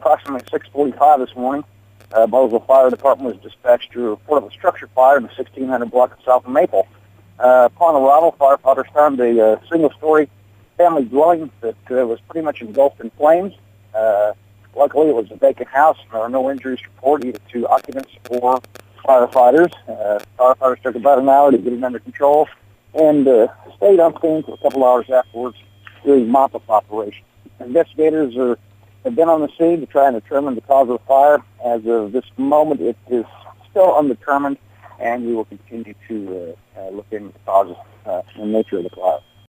approximately 6:45 this morning, Mosel Fire Department was dispatched to a report of a structure fire in the 1600 block of South of Maple. Upon arrival, firefighters found a single-story family dwelling that was pretty much engulfed in flames. Luckily, it was a vacant house. There were no injuries reported either to occupants or firefighters. Firefighters took about an hour to get it under control and stayed on scene for a couple hours afterwards doing mop-up operation. Investigators have been on the scene to try and determine the cause of the fire. As of this moment, it is still undetermined, and we will continue to look into the causes and nature of the fire.